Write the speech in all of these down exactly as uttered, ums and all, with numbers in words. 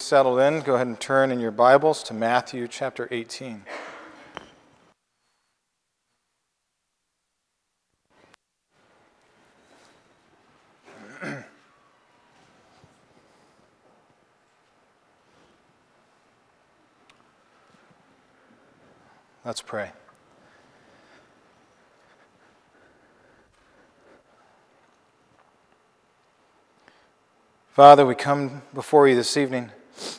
settled in, go ahead and turn in your Bibles to Matthew chapter eighteen. Let's pray. Father, we come before you this evening.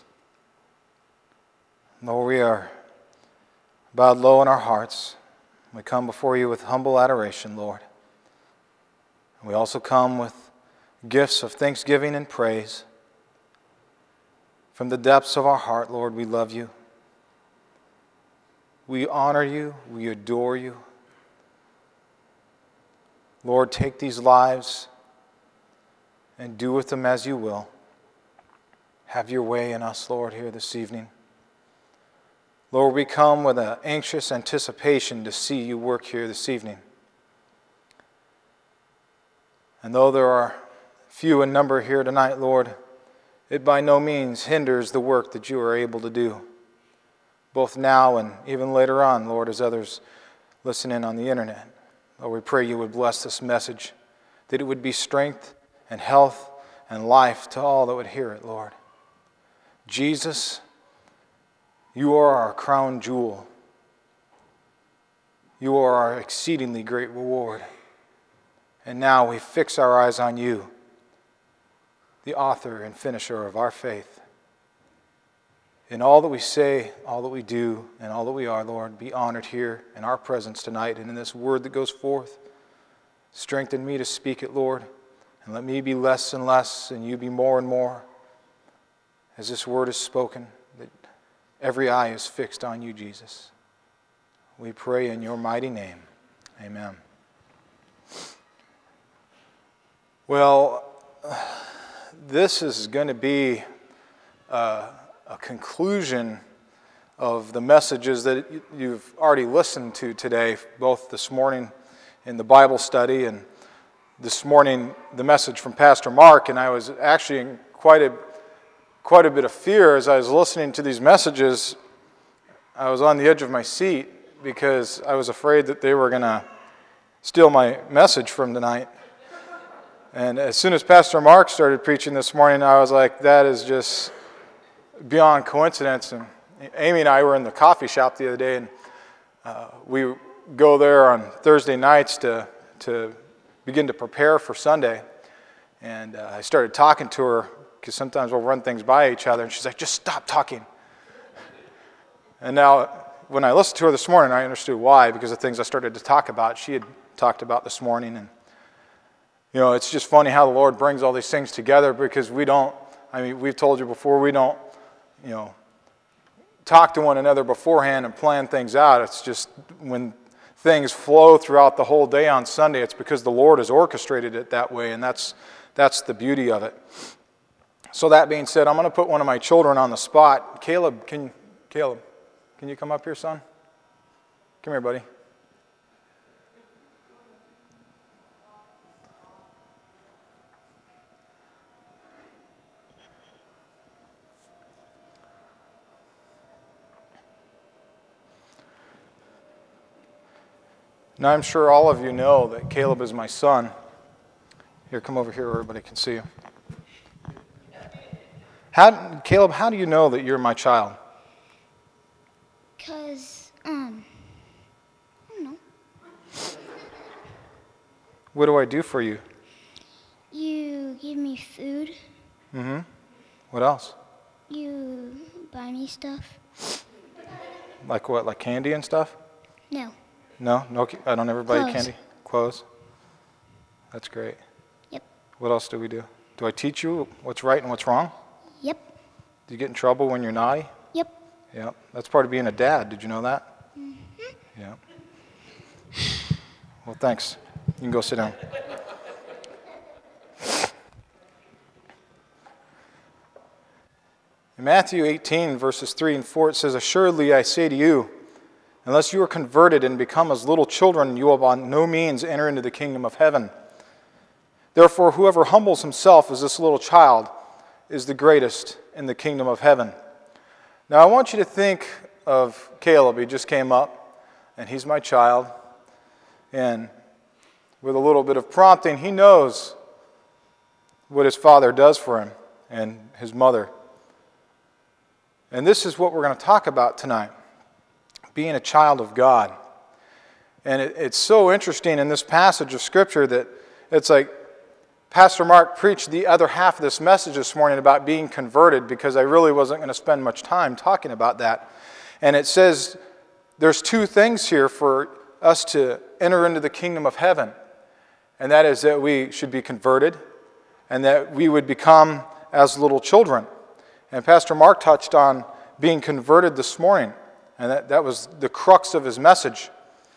Lord, we are bowed low in our hearts. We come before you with humble adoration, Lord. We also come with gifts of thanksgiving and praise. From the depths of our heart, Lord, we love you. We honor you. We adore you. Lord, take these lives and do with them as you will. Have your way in us, Lord, here this evening. Lord, we come with an anxious anticipation to see you work here this evening. And though there are few in number here tonight, Lord, it by no means hinders the work that you are able to do, both now and even later on, Lord, as others listen in on the internet. Lord, we pray you would bless this message, that it would be strength and health and life to all that would hear it, Lord. Jesus, you are our crown jewel. You are our exceedingly great reward. And now we fix our eyes on you, the author and finisher of our faith. In all that we say, all that we do, and all that we are, Lord, be honored here in our presence tonight and in this word that goes forth. Strengthen me to speak it, Lord. And let me be less and less, and you be more and more. As this word is spoken, that every eye is fixed on you, Jesus. We pray in your mighty name. Amen. Well, this is going to be a, a conclusion of the messages that you've already listened to today, both this morning in the Bible study and this morning the message from Pastor Mark. And I was actually in quite a quite a bit of fear as I was listening to these messages. I was on the edge of my seat because I was afraid that they were going to steal my message from tonight. And as soon as Pastor Mark started preaching this morning, I was like, that is just beyond coincidence. And Amy and I were in the coffee shop the other day, and uh, we go there on Thursday nights to to begin to prepare for Sunday. And uh, I started talking to her, because sometimes we'll run things by each other, and she's like, just stop talking. And now, when I listened to her this morning, I understood why, because the things I started to talk about, she had talked about this morning. And, you know, it's just funny how the Lord brings all these things together, because we don't, I mean, we've told you before, we don't, you know, talk to one another beforehand and plan things out. It's just when things flow throughout the whole day on Sunday, it's because the Lord has orchestrated it that way, and that's that's the beauty of it. So that being said, I'm going to put one of my children on the spot. Caleb, can Caleb, can you come up here, son? Come here, buddy. Now, I'm sure all of you know that Caleb is my son. Here, come over here where everybody can see you. How, Caleb, how do you know that you're my child? Because, um, I don't know. What do I do for you? You give me food. Mm-hmm. What else? You buy me stuff. Like what, like candy and stuff? No. No, no, I don't ever buy you Clothes. candy. Clothes. That's great. Yep. What else do we do? Do I teach you what's right and what's wrong? Yep. Do you get in trouble when you're naughty? Yep. Yeah. That's part of being a dad. Did you know that? Mm-hmm. Yeah. Well, thanks. You can go sit down. In Matthew eighteen, verses three and four, it says, "Assuredly I say to you, unless you are converted and become as little children, you will by no means enter into the kingdom of heaven. Therefore, whoever humbles himself as this little child is the greatest in the kingdom of heaven. Now I want you to think of Caleb. He just came up, and he's my child. And with a little bit of prompting, he knows what his father does for him and his mother. And this is what we're going to talk about tonight, being a child of God. And it, it's so interesting in this passage of Scripture that it's like Pastor Mark preached the other half of this message this morning about being converted, because I really wasn't going to spend much time talking about that. And it says there's two things here for us to enter into the kingdom of heaven. And that is that we should be converted and that we would become as little children. And Pastor Mark touched on being converted this morning. And that, that was the crux of his message.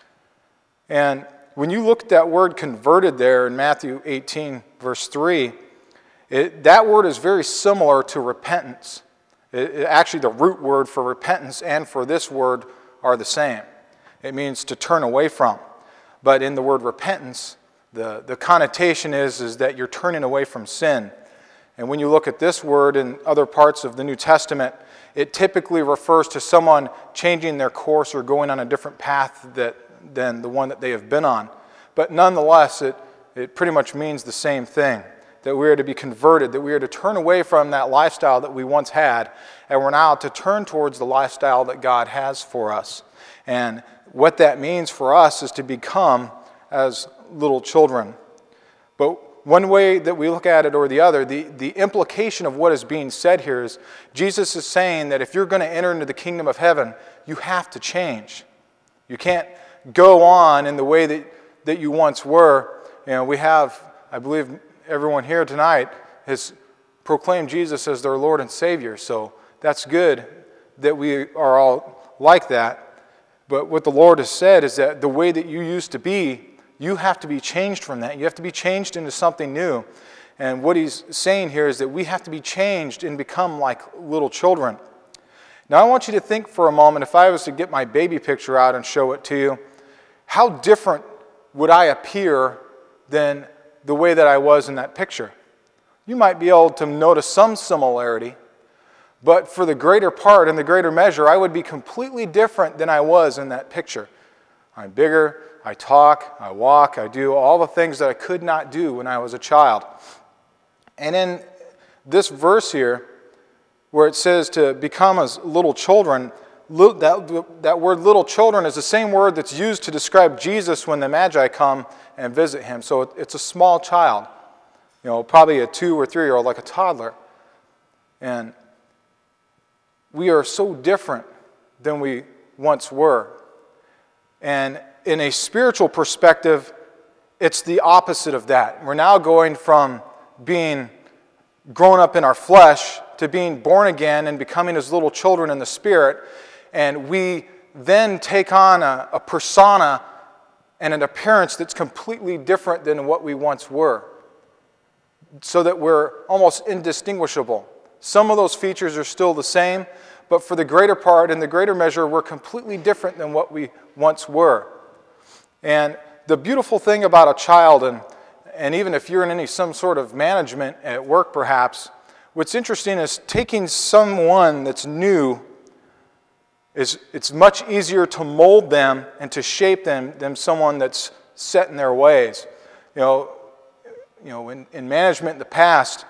And when you look at that word converted there in Matthew eighteen, verse three, it, that word is very similar to repentance. It, it, actually, the root word for repentance and for this word are the same. It means to turn away from. But in the word repentance, the, the connotation is, is that you're turning away from sin. And when you look at this word in other parts of the New Testament, it typically refers to someone changing their course or going on a different path that, than the one that they have been on. But nonetheless, it, it pretty much means the same thing, that we are to be converted, that we are to turn away from that lifestyle that we once had, and we're now to turn towards the lifestyle that God has for us. And what that means for us is to become as little children. But one way that we look at it or the other, the, the implication of what is being said here is Jesus is saying that if you're going to enter into the kingdom of heaven, you have to change. You can't go on in the way that, that you once were. You know, we have, I believe everyone here tonight has proclaimed Jesus as their Lord and Savior, so that's good that we are all like that. But what the Lord has said is that the way that you used to be, you have to be changed from that. You have to be changed into something new. And what he's saying here is that we have to be changed and become like little children. Now I want you to think for a moment, if I was to get my baby picture out and show it to you, how different would I appear than the way that I was in that picture? You might be able to notice some similarity, but for the greater part and the greater measure, I would be completely different than I was in that picture. I'm bigger, I talk, I walk, I do all the things that I could not do when I was a child. And in this verse here, where it says to become as little children, that, that word little children is the same word that's used to describe Jesus when the Magi come and visit him. So it's a small child, you know, probably a two or three-year-old, like a toddler. And we are so different than we once were. And in a spiritual perspective, it's the opposite of that. We're now going from being grown up in our flesh to being born again and becoming as little children in the Spirit. And we then take on a, a persona and an appearance that's completely different than what we once were, so that we're almost indistinguishable. Some of those features are still the same, but for the greater part and the greater measure, we're completely different than what we once were. And the beautiful thing about a child, and, and even if you're in any some sort of management at work perhaps, what's interesting is taking someone that's new, is it's much easier to mold them and to shape them than someone that's set in their ways. You know, you know, in, in management in the past,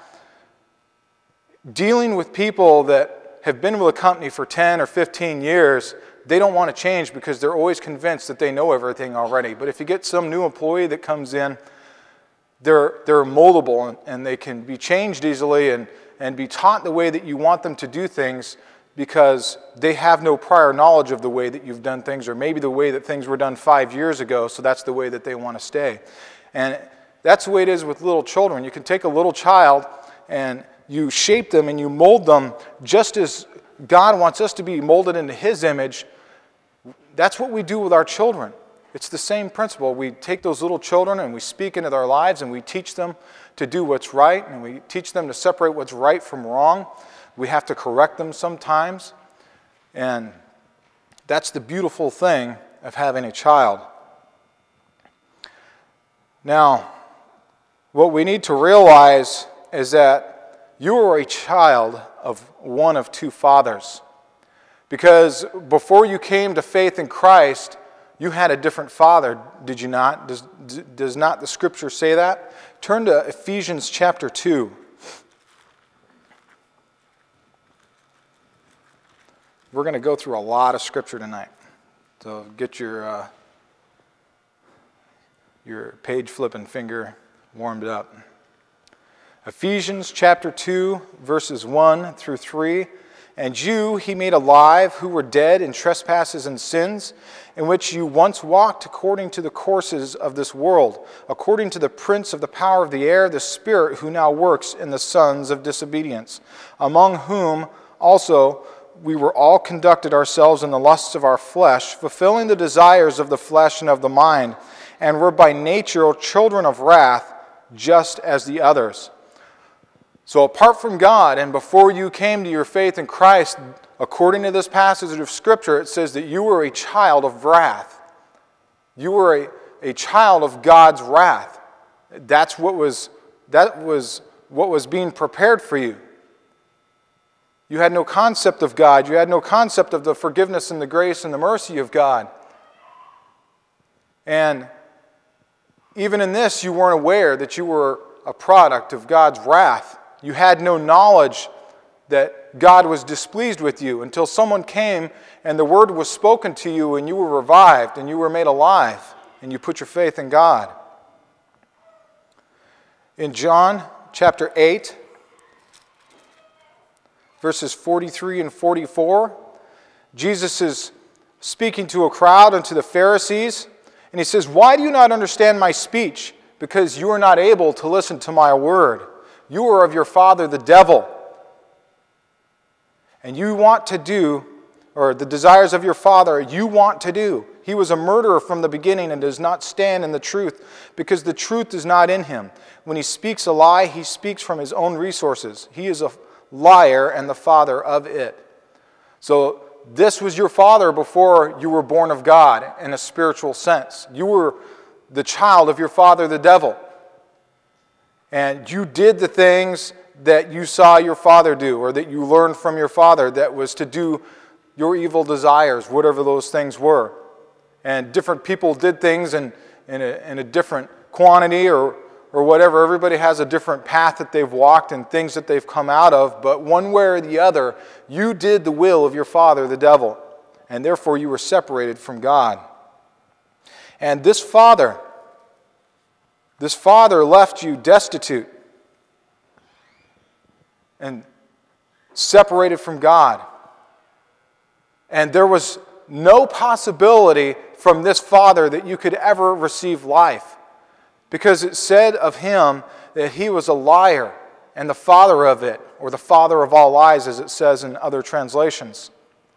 dealing with people that have been with a company for ten or fifteen years, they don't want to change because they're always convinced that they know everything already. But if you get some new employee that comes in, they're, they're moldable and, and they can be changed easily and, and be taught the way that you want them to do things because they have no prior knowledge of the way that you've done things, or maybe the way that things were done five years ago, so that's the way that they want to stay. And that's the way it is with little children. You can take a little child and you shape them and you mold them just as God wants us to be molded into His image. That's what we do with our children. It's the same principle. We take those little children and we speak into their lives and we teach them to do what's right, and we teach them to separate what's right from wrong. We have to correct them sometimes. And that's the beautiful thing of having a child. Now, what we need to realize is that, you are a child of one of two fathers. Because before you came to faith in Christ, you had a different father, did you not? Does, does not the Scripture say that? Turn to Ephesians chapter two. We're going to go through a lot of Scripture tonight. So get your, uh, your page-flipping finger warmed up. Ephesians chapter two, verses one through three. And you he made alive who were dead in trespasses and sins, in which you once walked according to the courses of this world, according to the prince of the power of the air, the spirit who now works in the sons of disobedience, among whom also we were all conducted ourselves in the lusts of our flesh, fulfilling the desires of the flesh and of the mind, and were by nature children of wrath, just as the others. So apart from God, and before you came to your faith in Christ, according to this passage of Scripture, it says that you were a child of wrath. You were a, a child of God's wrath. That's what was, that was what was being prepared for you. You had no concept of God. You had no concept of the forgiveness and the grace and the mercy of God. And even in this, you weren't aware that you were a product of God's wrath. You had no knowledge that God was displeased with you until someone came and the word was spoken to you and you were revived and you were made alive and you put your faith in God. In John chapter eight, verses forty-three and forty-four, Jesus is speaking to a crowd and to the Pharisees, and he says, "Why do you not understand my speech? Because you are not able to listen to my word. You are of your father the devil, and you want to do, or the desires of your father you want to do. He was a murderer from the beginning and does not stand in the truth, because the truth is not in him. When he speaks a lie, he speaks from his own resources. He is a liar and the father of it." So this was your father before you were born of God in a spiritual sense. You were the child of your father the devil. And you did the things that you saw your father do, or that you learned from your father, that was to do your evil desires, whatever those things were. And different people did things in, in, a, in a different quantity or, or whatever. Everybody has a different path that they've walked and things that they've come out of. But one way or the other, you did the will of your father, the devil. And therefore you were separated from God. And this father... This father left you destitute and separated from God. And there was no possibility from this father that you could ever receive life, because it said of him that he was a liar and the father of it, or the father of all lies, as it says in other translations.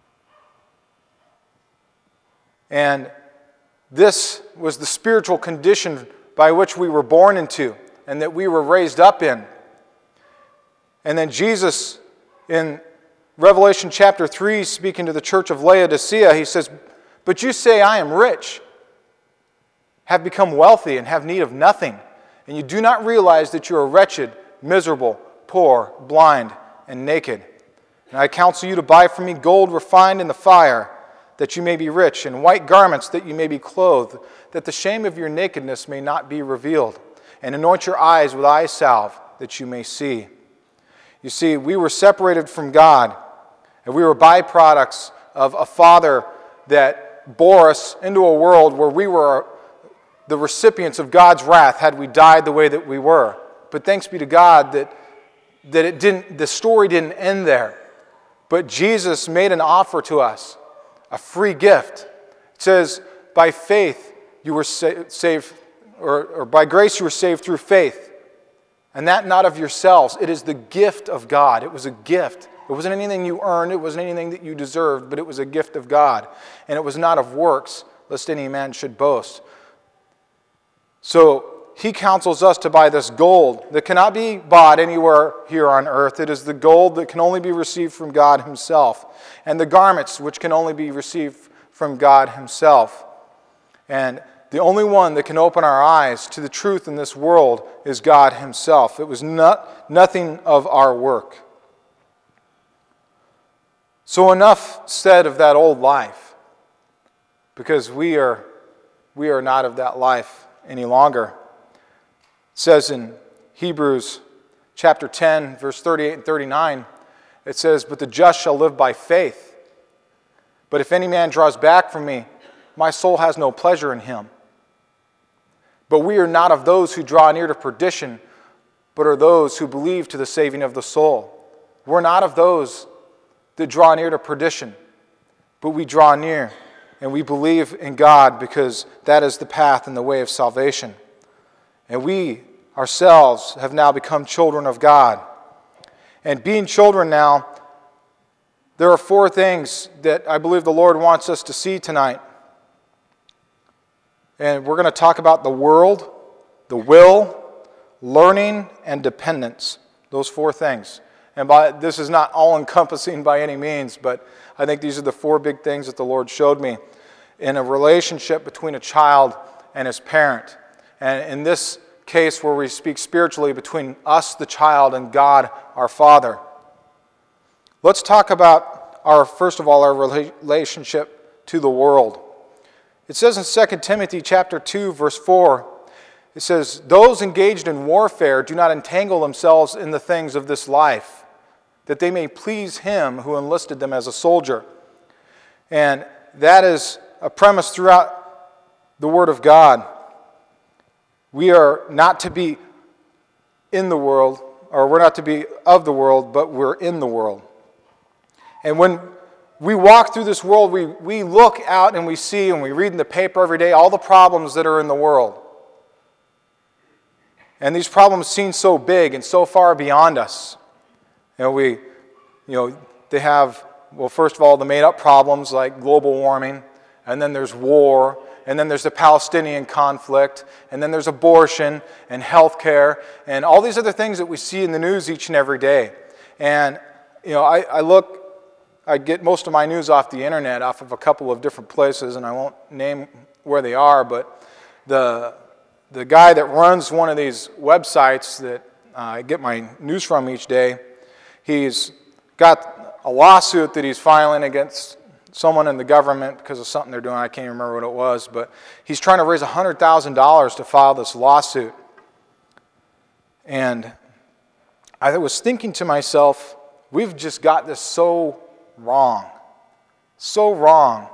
And this was the spiritual condition by which we were born into and that we were raised up in. And then Jesus, in Revelation chapter three, speaking to the church of Laodicea, he says, "But you say, I am rich, have become wealthy, and have need of nothing, and you do not realize that you are wretched, miserable, poor, blind, and naked. And I counsel you to buy from me gold refined in the fire, that you may be rich, and white garments that you may be clothed, that the shame of your nakedness may not be revealed, and anoint your eyes with eye salve, that you may see." You see, we were separated from God, and we were byproducts of a father that bore us into a world where we were the recipients of God's wrath had we died the way that we were. But thanks be to God that, that it didn't, the story didn't end there. But Jesus made an offer to us, a free gift. It says, by faith you were sa- saved, or, or by grace you were saved through faith. And that not of yourselves. It is the gift of God. It was a gift. It wasn't anything you earned. It wasn't anything that you deserved, but it was a gift of God. And it was not of works, lest any man should boast. So he counsels us to buy this gold that cannot be bought anywhere here on earth. It is the gold that can only be received from God himself, and the garments which can only be received from God himself. And The only one that can open our eyes to the truth in this world is God himself. It was not, nothing of our work. So enough said of that old life, because we are, we are not of that life any longer. It says in Hebrews chapter ten, verse thirty-eight and thirty-nine, it says, "But the just shall live by faith. But if any man draws back from me, my soul has no pleasure in him. But we are not of those who draw near to perdition, but are those who believe to the saving of the soul." We're not of those that draw near to perdition, but we draw near and we believe in God, because that is the path and the way of salvation. And we ourselves have now become children of God. And being children now, there are four things that I believe the Lord wants us to see tonight. And we're going to talk about the world, the will, learning, and dependence. Those four things. And by, this is not all-encompassing by any means, but I think these are the four big things that the Lord showed me in a relationship between a child and his parent. And in this case, where we speak spiritually, between us, the child, and God, our Father. Let's talk about, our first of all, our relationship to the world. It says in Second Timothy chapter two, verse four, it says, "Those engaged in warfare do not entangle themselves in the things of this life, that they may please him who enlisted them as a soldier." And that is a premise throughout the Word of God. We are not to be in the world, or we're not to be of the world, but we're in the world. And when we walk through this world, we, we look out and we see, and we read in the paper every day, all the problems that are in the world. And these problems seem so big and so far beyond us. You know, we, you know, they have, well, first of all, the made-up problems like global warming, and then there's war, and then there's the Palestinian conflict, and then there's abortion and health care, and all these other things that we see in the news each and every day. And, you know, I, I look, I get most of my news off the internet, off of a couple of different places, and I won't name where they are, but the, the guy that runs one of these websites that uh, I get my news from each day, he's got a lawsuit that he's filing against someone in the government because of something they're doing. I can't even remember what it was, but he's trying to raise one hundred thousand dollars to file this lawsuit. And I was thinking to myself, we've just got this so wrong. So wrong.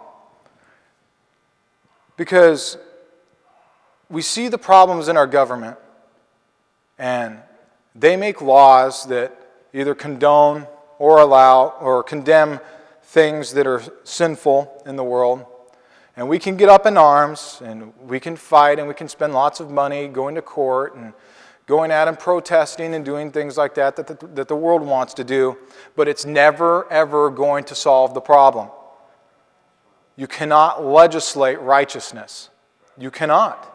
Because we see the problems in our government, and they make laws that either condone or allow or condemn things that are sinful in the world. And we can get up in arms, and we can fight, and we can spend lots of money going to court and going out and protesting and doing things like that that the, that the world wants to do. But it's never, ever going to solve the problem. You cannot legislate righteousness. You cannot.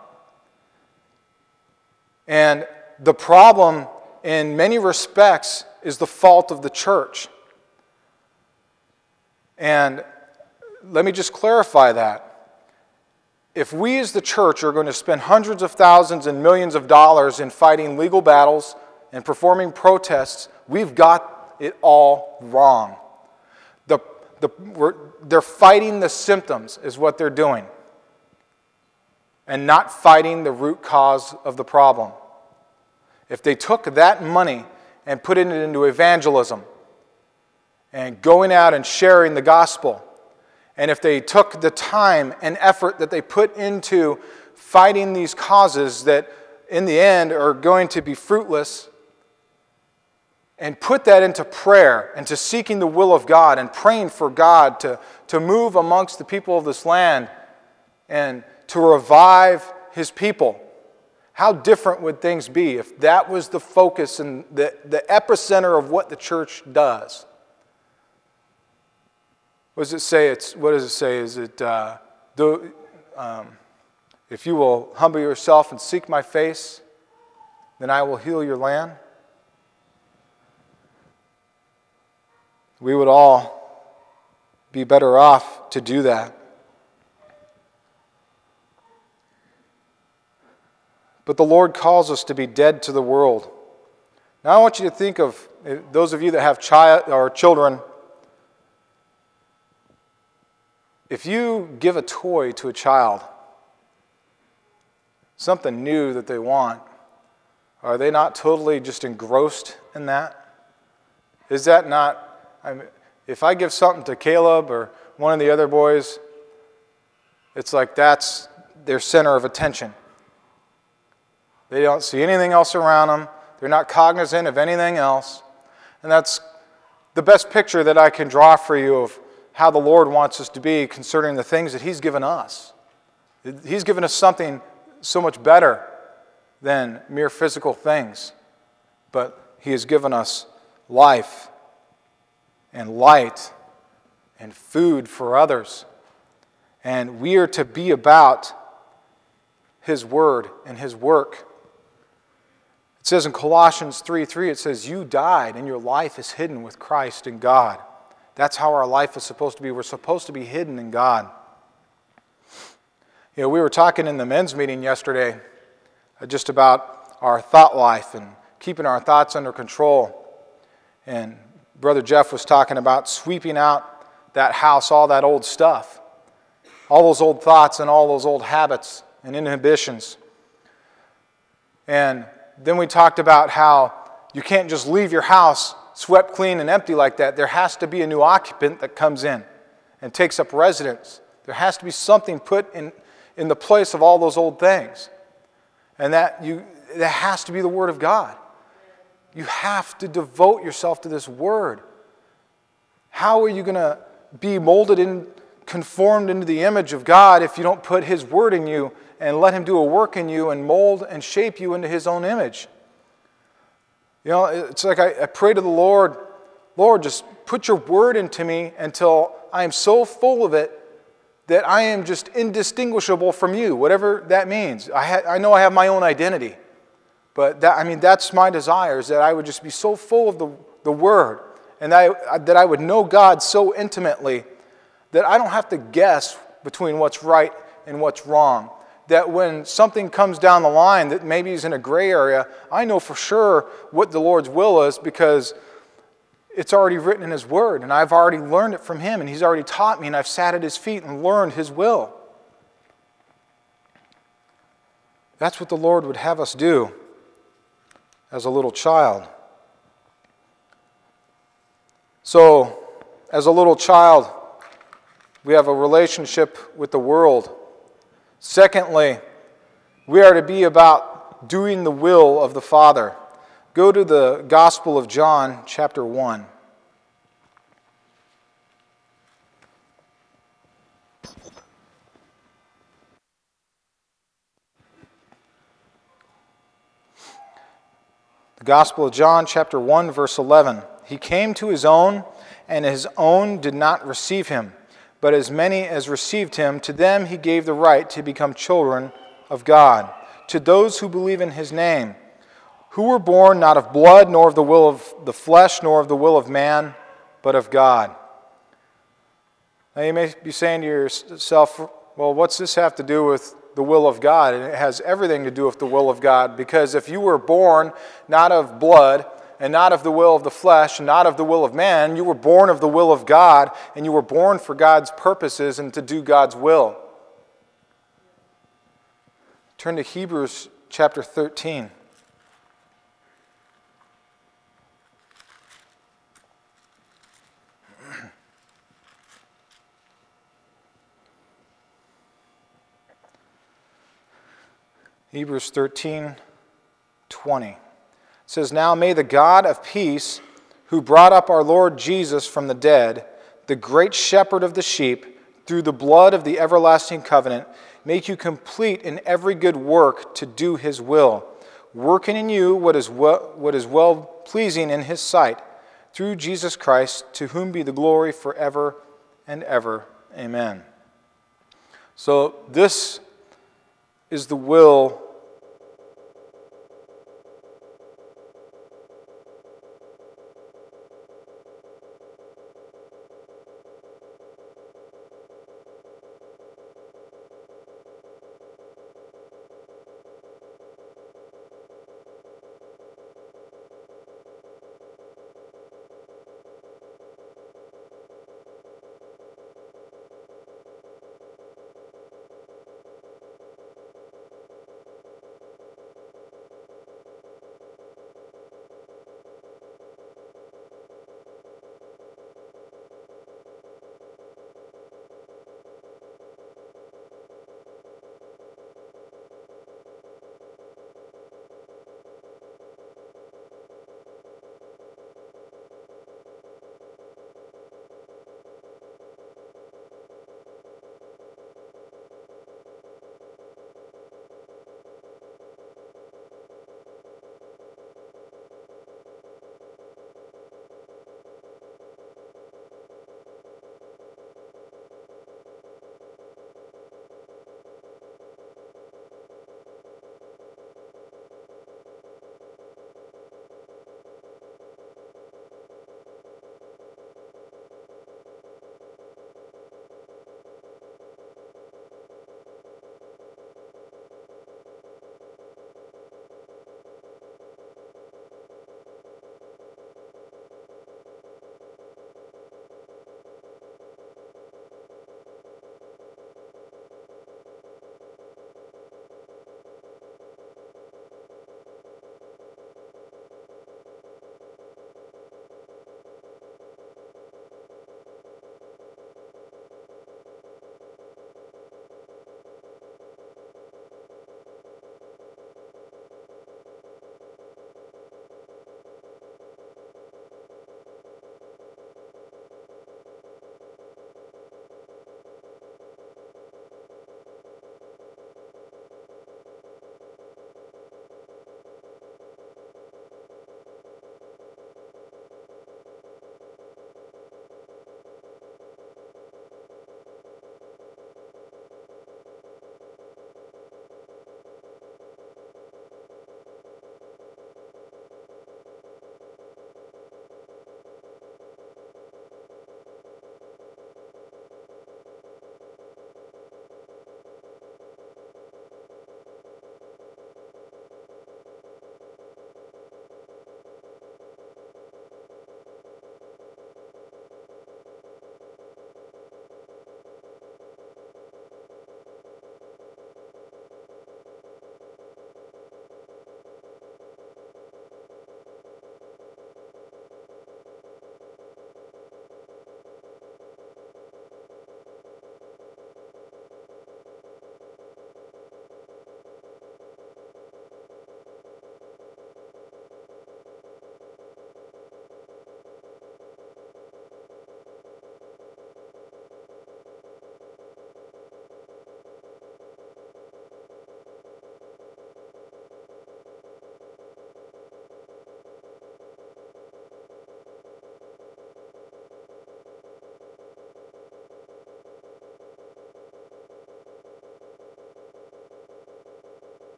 And the problem, in many respects, is the fault of the church. And let me just clarify that. If we as the church are going to spend hundreds of thousands and millions of dollars in fighting legal battles and performing protests, we've got it all wrong. The, the, we're, they're fighting the symptoms is what they're doing, and not fighting the root cause of the problem. If they took that money and put it into evangelism, and going out and sharing the gospel, and if they took the time and effort that they put into fighting these causes that in the end are going to be fruitless, and put that into prayer and to seeking the will of God and praying for God to, to move amongst the people of this land and to revive his people, how different would things be if that was the focus and the, the epicenter of what the church does? What does it say? It's, what does it say? Is it, uh, do, um, if you will humble yourself and seek my face, then I will heal your land? We would all be better off to do that. but the Lord calls us to be dead to the world. Now I want you to think of, those of you that have child or children, if you give a toy to a child, something new that they want, are they not totally just engrossed in that? Is that not, I mean, if I give something to Caleb or one of the other boys, it's like that's their center of attention. They don't see anything else around them. They're not cognizant of anything else. And that's the best picture that I can draw for you of how the Lord wants us to be concerning the things that He's given us. He's given us something so much better than mere physical things. But He has given us life and light and food for others. And we are to be about His Word and His work. It says in Colossians three three, it says, you died and your life is hidden with Christ in God. That's how our life is supposed to be. We're supposed to be hidden in God. You know, we were talking in the men's meeting yesterday uh, just about our thought life and keeping our thoughts under control. And Brother Jeff was talking about sweeping out that house, all that old stuff, all those old thoughts and all those old habits and inhibitions. And then we talked about how you can't just leave your house swept clean and empty like that. There has to be a new occupant that comes in and takes up residence. There has to be something put in, in the place of all those old things. And that you that has to be the Word of God. You have to devote yourself to this Word. How are you going to be molded and conformed into the image of God if you don't put His Word in you and let Him do a work in you and mold and shape you into His own image? You know, it's like I, I pray to the Lord, Lord, just put your Word into me until I am so full of it that I am just indistinguishable from you, whatever that means. I, ha- I know I have my own identity, but that, I mean, that's my desire, is that I would just be so full of the, the Word and that I, that I would know God so intimately that I don't have to guess between what's right and what's wrong. That when something comes down the line that maybe is in a gray area, I know for sure what the Lord's will is because it's already written in His Word, and I've already learned it from Him, and He's already taught me, and I've sat at His feet and learned His will. That's what the Lord would have us do as a little child. So, as a little child, we have a relationship with the world. Secondly, we are to be about doing the will of the Father. Go to the Gospel of John, chapter one. The Gospel of John, chapter one, verse eleven. He came to His own, and His own did not receive Him. But as many as received Him, to them He gave the right to become children of God, to those who believe in His name, who were born not of blood, nor of the will of the flesh, nor of the will of man, but of God. Now you may be saying to yourself, well, what's this have to do with the will of God? And it has everything to do with the will of God, because if you were born not of blood, and not of the will of the flesh, and not of the will of man, you were born of the will of God, and you were born for God's purposes and to do God's will. Turn to Hebrews chapter thirteen. Hebrews thirteen twenty. It says, now may the God of peace, who brought up our Lord Jesus from the dead, the great shepherd of the sheep, through the blood of the everlasting covenant, make you complete in every good work to do His will, working in you what is well, what is well-pleasing in His sight, through Jesus Christ, to whom be the glory forever and ever. Amen. So this is the will